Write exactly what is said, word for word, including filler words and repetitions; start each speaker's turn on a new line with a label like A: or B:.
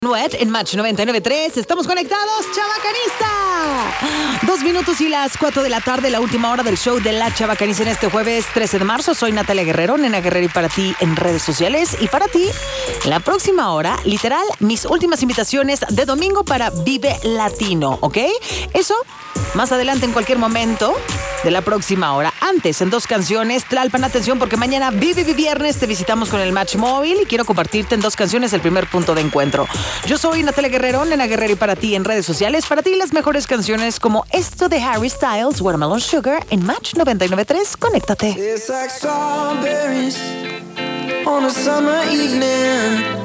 A: Nuet en Match noventa y nueve punto tres. Estamos conectados, Chavacanista. Dos minutos y las cuatro de la tarde, la última hora del show de la Chavacanista en este jueves trece de marzo. Soy Natalia Guerrero, Nena Guerrero, y para ti en redes sociales. Y para ti, la próxima hora, literal, mis últimas invitaciones de domingo para Vive Latino, ¿ok? Eso más adelante en cualquier momento de la próxima hora. Antes, en dos canciones, Tlalpan, atención, porque mañana Vive Viernes te visitamos con el Match Móvil y quiero compartirte en dos canciones el primer punto de encuentro. Yo soy Natalia Guerrero, Nena Guerrero, y para ti en redes sociales, para ti las mejores canciones como esto de Harry Styles, Watermelon Sugar, en Match noventa y nueve punto tres. Conéctate.
B: It's like strawberries on a summer evening.